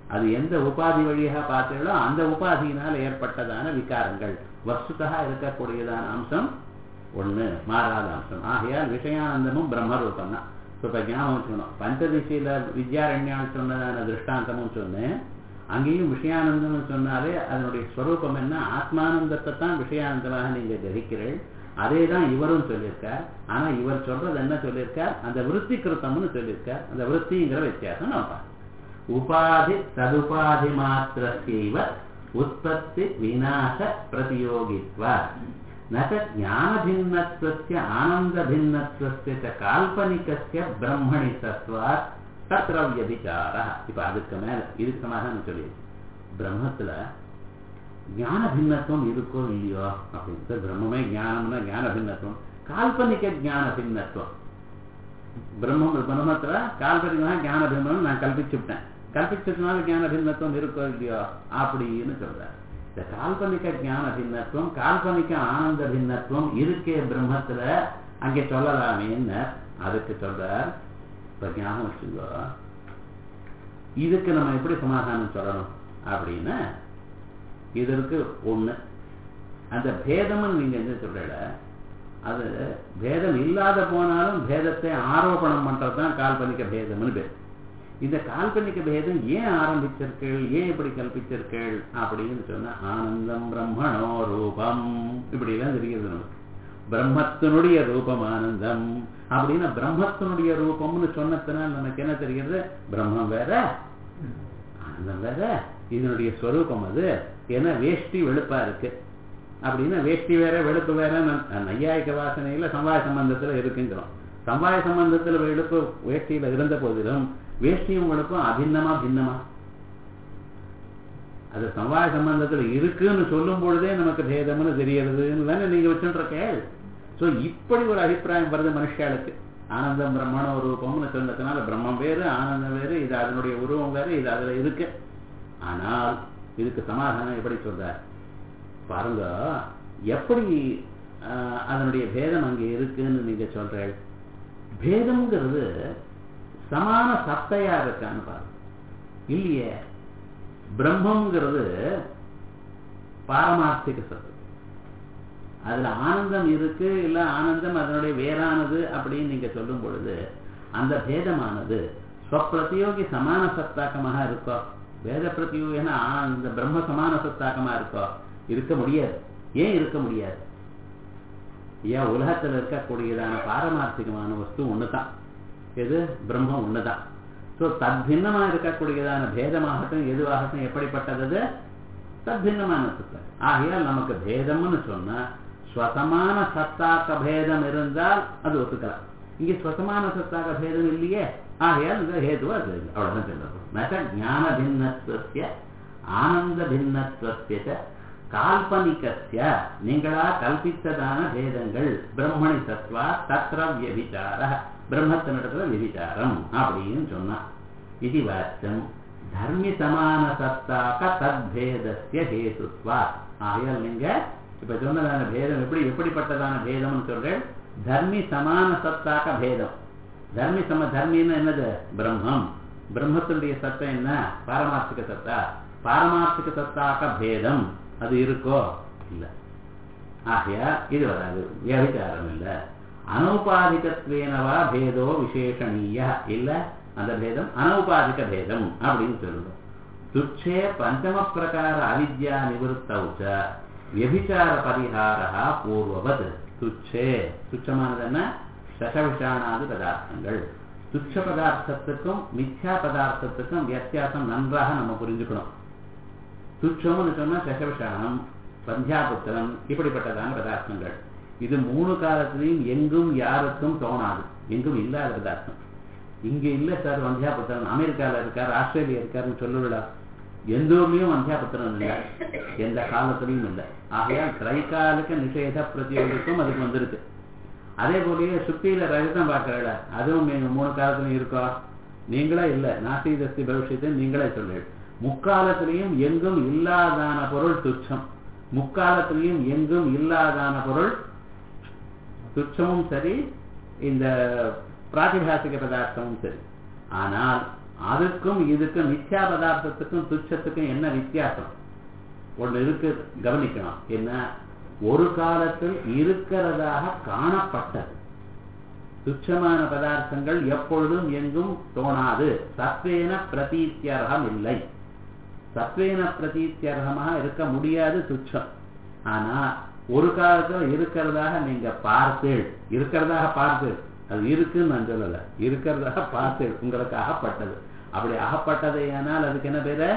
அது எந்த உபாதி வழியாக பார்த்தீங்களோ அந்த உபாதியினால் ஏற்பட்டதான விகாரங்கள். வஸ்துதா இருக்கக்கூடியதான அம்சம் ஒண்ணு, மாறாத அம்சம். ஆகையால் விஷயானந்தமும் பிரம்மரூபம் தான். இப்ப ஞாபகம் வச்சுக்கணும், பஞ்சதிசையில வித்யாரண்யான்னு சொன்னதான திருஷ்டாந்தமும் சொன்னேன். அங்கேயும் விஷயானந்தம்னு சொன்னாலே அதனுடைய ஸ்வரூபம் என்ன, ஆத்மானந்தத்தை தான் விஷயானந்தமாக நீங்க கிரகிக்கிறீர்கள். அதே தான் இவரும் சொல்லியிருக்கார். ஆனா இவர் சொல்றது என்ன சொல்லியிருக்கார், அந்த விருத்தி கிருத்தம்னு சொல்லியிருக்கார். அந்த விருத்திங்கிற வித்தியாசம் நம்ம உபாதி ததுபாதி மாத்திரஸ்யைவ உற்பத்தி விநாச பிரதியோகித்வா ந ஞான பின்னத்வஸ்ய ஆனந்த பின்னத்வஸ்ய கால்பனிகஸ்ய பிரம்மணி தத்வாத் தத்ர வியபிசாரः. இப்ப அதுக்கு மேல இதுக்கு சமாதானம் சொல்லி, பிரம்மத்துல ஞான பின்னத்துவம் இருக்கோ இல்லையோ அப்படின்னு. பிரம்மமே ஞானம்னா ஞான பின்னத்துவம், கால்பனிக ஞான பின்னத்துவம். பிரம்மத்துல கால்பனிகமாக ஞான பின்னம் நான் கல்பிச்சுட்டேன், கல்பிச்சதுனால ஞான பின்னத்துவம் இருக்கோ இல்லையோ அப்படின்னு சொல்றார். இந்த கால்பனிக ஞான பின்னத்துவம், கால்பனிக ஆனந்த பின்னத்துவம் இருக்கே பிரம்மத்துல, அங்கே சொல்லலாமேன்னு அதுக்கு சொல்றார். இப்ப ஞாபகம் வச்சுக்கோ, இதுக்கு நம்ம எப்படி சமாதானம் சொல்லணும் அப்படின்னா, இதற்கு ஒண்ணு அந்த பேதம்னு நீங்க என்ன சொல்ற, அது பேதம் இல்லாத போனாலும் பேதத்தை ஆரோபணம் பண்றதுதான் கால்பனிக பேதம்னு பேர். இந்த கால்பனிக பேதம் ஏன் ஆரம்பிச்சிருக்கள், ஏன் இப்படி கல்பிச்சிருக்கள் அப்படின்னு சொன்னா, ஆனந்தம் பிரம்மணோ ரூபம் இப்படிலாம் தெரிகிறது நமக்கு. பிரம்மத்தினுடைய ரூபம் ஆனந்தம் அப்படின்னா, பிரம்மத்தினுடைய ரூபம்னு சொன்னதுனால நமக்கு என்ன தெரிகிறது, பிரம்மம் வேற ஆனந்தம் வேற, இதனுடைய ஸ்வரூபம் அது. ஏன்னா வேஷ்டி வெளுப்பா இருக்கு அப்படின்னா, வேஷ்டி வேற வெளுப்பு வேற நையாயிக வாசனையில சம்வாய சம்பந்தத்துல இருக்குங்கிறோம். சம்வாய சம்பந்தத்துல வெளுப்பு வேஷ்டியில இருந்த போதிலும் வேஷ்டியும் வெளுப்பும் அபின்னமா பின்னமா, அது சம்வாய சம்பந்தத்துல இருக்குன்னு சொல்லும் பொழுதே நமக்கு பேதம்னு தெரியறதுன்னு தானே நீங்க வச்சுருக்க. சோ இப்படி ஒரு அபிப்பிராயம் வருது மனுஷாளுக்கு. ஆனந்தம் பிரம்மண ரூபம்னு சொன்னதுனால பிரம்மம் வேறு ஆனந்தம் வேறு, இது அதனுடைய உருவம் வேறு, இது அதுல இருக்கு. ஆனால் இதுக்கு சமாதானம் எப்படி சொல்றார் பாருங்க, எப்படி அதனுடைய பேதம் அங்கே இருக்குன்னு நீங்க சொல்ற. பேதம்ங்கிறது சமான சத்தையா இருக்கான்னு பாருங்க, இல்லையே. பிரம்மங்கிறது பாரமார்த்திக சத்து, அதுல ஆனந்தம் இருக்கு, இல்ல ஆனந்தம் அதனுடைய வேறானது அப்படின்னு நீங்க சொல்லும் பொழுது அந்த பேதமானது ஸ்வப்பிரதியோகி சமான சத்தாக்கமாக இருக்கோ, வேத பிரதியோகினா இந்த பிரம்ம சமான சத்தாக்கமா இருக்கோ, இருக்க முடியாது. ஏன் இருக்க முடியாது? ஏன் உலகத்தில் இருக்கக்கூடியதான பாரமார்த்திகமான வஸ்து ஒண்ணுதான், எது பிரம்மம் ஒண்ணுதான். சோ தத்பின்னமா இருக்கக்கூடியதான பேதமாகட்டும் எதுவாகட்டும் எப்படிப்பட்டது, தத்பின்னமான சத்தா. ஆகையால் நமக்கு பேதம்னு சொன்னா ஸ்வசமான சத்தாக்க பேதம் இருந்தால் அது ஒத்துக்கலாம். இங்க ஸ்வசமான சத்தாக்க பேதம் இல்லையே, ஆகையால் இந்த ஹேதுவா அது அவ்வளவுதான் சொல்லப்படும். ந ஞான பின்னத்வஸ்ய ஆனந்த பின்னத்வஸ்ய கால்பனிகஸ்ய நீங்களா கல்பித்ததான பேதங்கள் பிரம்மணி தத்வா தத்ர வியபிசாரः பிரம்மத்தினிடத்துல விபிச்சாரம் அப்படின்னு சொன்னா. இது வாச்சம் தர்மி சமான சத்தாக்க தத்பேதஸ்ய ஹேதுத்வா. ஆகையால் நீங்க இப்ப சொன்னதான பேதம் எப்படிப்பட்டதான பேதம்னு சொல்றேன், தர்மி சமான சத்தாக்க பேதம். தர்மின்னு என்னது, பிரம்மம். பிரம்மத்தினுடைய சத்தம் என்ன, பாரமார்த்திக சத்தா. பாரமார்த்திக சத்தாக்க பேதம் அது இருக்கோ இல்ல. ஆகையா இது வராது, வியபிச்சாரம் இல்ல. அனௌபாதிகத்வேனவா பேதோ விசேஷணீய இல்ல, அந்த பேதம் அனௌபாதிக பேதம் அப்படின்னு சொல்லுங்க. துச்சே பஞ்சம பிரகார அவித்யா நிவృத்தௌச்ச வியபிச்சார பரிஹாரா பூர்வவத். துச்சே, துச்சமானது என்ன, சசவிஷாணாதி பதார்த்தங்கள். துச்ச பதார்த்தத்துக்கும் மித்யா பதார்த்தத்துக்கும் வித்தியாசம் நன்றாக நம்ம புரிஞ்சுக்கணும். துச்சம்னு சொன்னா சசவிஷாணம், பந்தியாபுத்திரம் இப்படிப்பட்டதான பதார்த்தங்கள். இது மூணு காலத்திலையும் எங்கும் யாருக்கும் தோணாது, எங்கும் இல்லாத பதார்த்தம். இங்க இல்ல சார் வந்தியாபுத்திரன், அமெரிக்கால இருக்கார், ஆஸ்திரேலியா இருக்காருன்னு சொல்லுவிடா. எந்த ஊர்லயும் வந்தியாபுத்திரன் இல்லை, எந்த காலத்திலையும் இல்லை. ஆகையால் திரைகாலிக நிஷேத பிரதியோகிக்கும் அதுக்கு வந்திருக்கு. அதே போலயே சுத்தியில ரஜதம் பார்க்கறல, அதுவும் மூணு காலத்திலையும் இருக்கோ, நீங்களே இல்லை நாசீதஸ்தி பவிஷ்யத்தை நீங்களே சொல்லு. முக்காலத்திலையும் எங்கும் இல்லாதான பொருள் துச்சம், முக்காலத்திலையும் எங்கும் இல்லாதான பொருள் துச்சமும் சரி, இந்த பிராதிபாசிக பதார்த்தமும் சரி. ஆனால் அதுக்கும் இதுக்கும் மித்யா பதார்த்தத்துக்கும் துச்சத்துக்கும் என்ன வித்தியாசம் ஒன்று இருக்கு, கவனிக்கணும். என்ன, ஒரு காலத்தில் இருக்கிறதாக காணப்பட்டது. துச்சமான பதார்த்தங்கள் எப்பொழுதும் எங்கும் தோணாது. சத்வேன பிரதீத்தியர்ஹம் இல்லை. சத்வேன பிரதீத்தியர்ஹமாக இருக்க முடியாது துச்சம். ஆனா ஒரு காலத்துல இருக்கிறதாக நீங்க பார்த்தேள், இருக்கிறதாக பார்த்தேள், அது இருக்குன்னு நான் சொல்லல, இருக்கிறதாக பார்த்தேள், உங்களுக்கு அகப்பட்டது. அப்படி அகப்பட்டது ஏனால் அதுக்கு என்ன பேரு?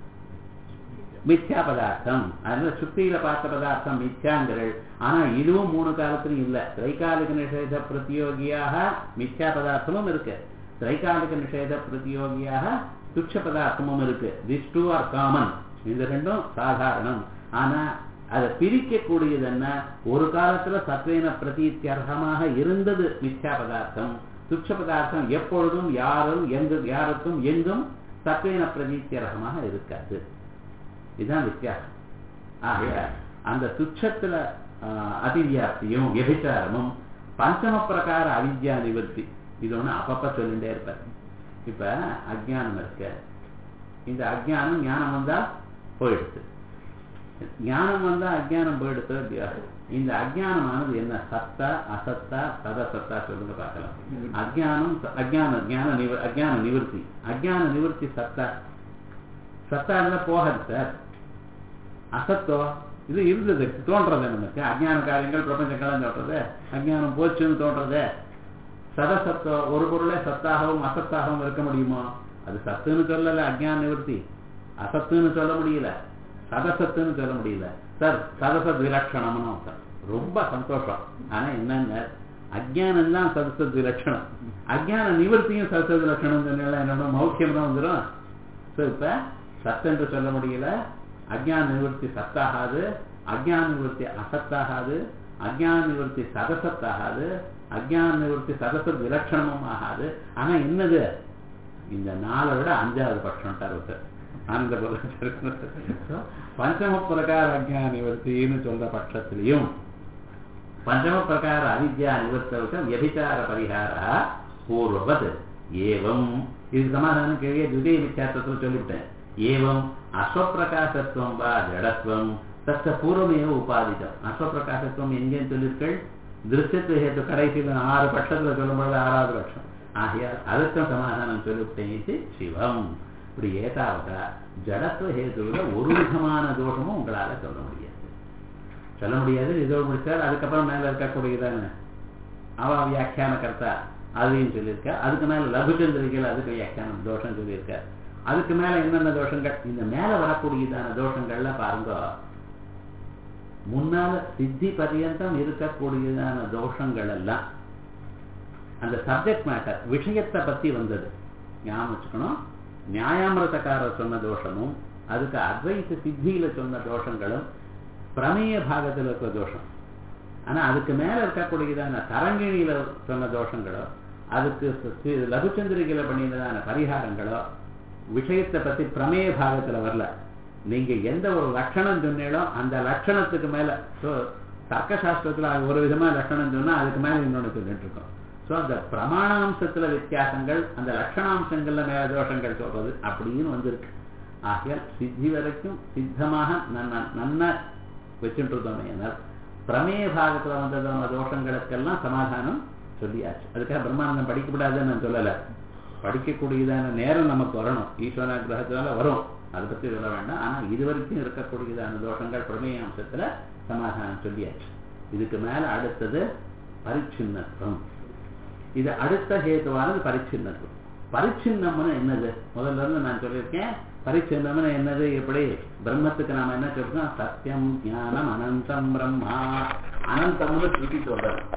மித்யா பதார்த்தம். அதனால சுத்தியில பார்த்த பதார்த்தம் மித்யாங்கிறள். ஆனா இதுவும் 3 காலத்திலும் இல்ல. திரைகாலிக நிஷேத பிரதியோகியாக மித்யா பதார்த்தமும் இருக்கு, திரைகாலிக நிஷேத பிரதியோகியாக துச்ச பதார்த்தமும் இருக்கு. This two are common. இந்த ரெண்டும் சாதாரணம். ஆனா அதை பிரிக்கக்கூடியது என்ன, ஒரு காலத்துல சத்வேன பிரதீத்தியர்ஹமாக இருந்தது மித்யா பதார்த்தம். துச்ச பதார்த்தம் எப்பொழுதும் யாருக்கும் எங்கும் சத்வேன பிரதீத்தியர்ஹமாக இருக்காது. இதுதான் வித்தியாசம். ஆக அந்த துச்சத்துல அதிவியாப்தியும் விபச்சாரமும் பஞ்சம பிரகார அவித்யா நிவர்த்தி இது ஒண்ணு அப்பப்ப சொல்லிட்டே இருப்பார். இப்ப அஜ்ஞானம் இருக்கு, இந்த அஜ்ஞானம் ஞானம் வந்தா போயிடுச்சு, ஞானம் வந்தா அஜ்ஞானம் போயிடுச்சு. இந்த அஜ்ஞானமானது என்ன, சத்தா அசத்தா சதசத்தா சொல்லுங்க பார்க்கலாம். அஜ்ஞானம் அஜ்ஞான நிவர்த்தி. அஜ்ஞான நிவர்த்தி சத்தா. சத்தா இருந்தா போகாது சார். அசத்தோ இது இருந்தது, தோன்றது நமக்கு. அஜ்ஞான காரியங்கள் பிரபஞ்சங்கள்லாம் தோன்றது, அஜ்ஞானம் போச்சுன்னு தோன்றது. சதசத்தோ ஒரு பொருளே சத்தாகவும் அசத்தாகவும் இருக்க முடியுமோ? அது சத்துன்னு சொல்லல அஜ்ஞான நிவர்த்தி, அசத்துன்னு சொல்ல முடியல, சதசத்துன்னு சொல்ல முடியல. சார் சதசத் விலட்சணம்னு சார் ரொம்ப சந்தோஷம். ஆனா என்னன்னு அஜ்ஞானம் தான் சதசத் விலட்சணம், அஜ்ஞான நிவர்த்தியும் சதசத் விலட்சணம் சொன்னா என்னோட மௌக்கியம் தான் வந்துடும். இப்ப சத்து என்று சொல்ல முடியல, அஜ்ஞான நிவர்த்தி சத்தாகாது, அஜ்ஞான நிவர்த்தி அசத்தாகாது, அஜ்ஞான நிவர்த்தி சதசத்தாகாது, அஜ்ஞான நிவர்த்தி சதசத் விலட்சணமும் ஆகாது. ஆனா என்னது, இந்த 4 விட 5வது பட்சம் தருவது அந்த பஞ்சம பிரகார அஜ்ஞான நிவர்த்தின்னு சொல்ற பட்சத்திலையும் பஞ்சம பிரகார அவித்யா நிவர்த்தம் வியபிச்சார பரிகார பூர்வவது ஏவம். இது சமாதானம் கேள்விய துதிய வித்தியாசத்தில் சொல்லிவிட்டேன். ஏவம் அஸ்வப்பிரகாசத்துவம் வா ஜடத்துவம் தத்த பூர்வமேவ உபாதிதம். அஸ்வப்பிரகாசத்துவம் எங்கேன்னு சொல்லியிருக்கள்? திருஷ்யத்துவ ஹேத்து கடைசியில் 6 பட்சத்துல சொல்லும்போது 6வது பட்சம். ஆகையால் அதுக்கும் சமாதானம் சொல்லிவிட்டேன். சிவம். இப்படி ஏதாவதா ஜடத்துவ ஹேத்துவில ஒரு விதமான தோஷமும் உங்களால சொல்ல முடியாது. இதோ முடிச்சார். அதுக்கப்புறம் மேல இருக்கக்கூடியதான அவ வியாக்கியான கர்த்தா அதையும் சொல்லியிருக்க. அதுக்கு மேல லகுச்சந்திரிகள் அதுக்கு வியாக்கியானம் தோஷம் சொல்லியிருக்க. அதுக்கு மேல என்னென்ன தோஷங்கள், இந்த மேல வரக்கூடியதான தோஷங்கள்ல பாருங்க, முன்னால சித்தி பர்யந்தம் இருக்கக்கூடியதான தோஷங்கள் எல்லாம் அந்த சப்ஜெக்ட் மேட்டர் விஷயத்தை பத்தி வந்தது. ஞாபகம் வச்சுக்கணும். நியாயாமிரதக்காரர் சொன்ன தோஷமும் அதுக்கு அத்வைத சித்தியில சொன்ன தோஷங்களும் பிரமேய பாகத்தில் இருக்கிற தோஷம். ஆனா அதுக்கு மேல இருக்கக்கூடியதான தரங்கிணியில சொன்ன தோஷங்களோ, அதுக்கு லகுச்சந்திரிகளை பண்ணினதான பரிகாரங்களோ விஷயத்தை பத்தி பிரமேய பாகத்துல வரல. நீங்க எந்த ஒரு லட்சணம் சொன்னீங்களோ அந்த லட்சணத்துக்கு மேல, தர்க்கசாஸ்திரத்துல ஒரு விதமா லட்சணம் சொன்னா அதுக்கு மேல இன்னொன்னு சொல்லிட்டு இருக்கோம். அந்த பிரமாணாம்சத்துல வித்தியாசங்கள், அந்த லட்சணாம்சங்கள்ல மேல தோஷங்கள் சொல்றது அப்படின்னு வந்திருக்கு. ஆகையால் சித்தி வரைக்கும் சித்தமாக நன்ன வச்சுட்டு இருந்தோம். பிரமேய பாகத்துல வந்ததான தோஷங்களுக்கெல்லாம் சமாதானம் சொல்லியாச்சு. அதுக்காக பிரம்மானந்தம் படிக்கப்படாதுன்னு நான் சொல்லல, படிக்கக்கூடியதான நேரம் நமக்கு வரணும், ஈஸ்வரானுகிரகத்தினால வரும், அதை பத்தி சொல்ல வேண்டாம். ஆனா இதுவரைக்கும் இருக்கக்கூடியதான தோஷங்கள் பிரமேய அம்சத்துல சமாதானம் சொல்லியாச்சு. இதுக்கு மேல அடுத்தது பரிச்சின்னத்துவம். இது அடுத்த ஹேதுவானது பரிச்சின்னத்துவம். பரிச்சின்னம்னு என்னது முதல்ல இருந்து நான் சொல்லியிருக்கேன். பரிச்சின்னம்னு என்னது, எப்படி பிரம்மத்துக்கு நாம என்ன சொல்றோம், சத்தியம் ஞானம் அனந்தம் பிரம்மா. அனந்தம்னு திருப்பி சொல்றது.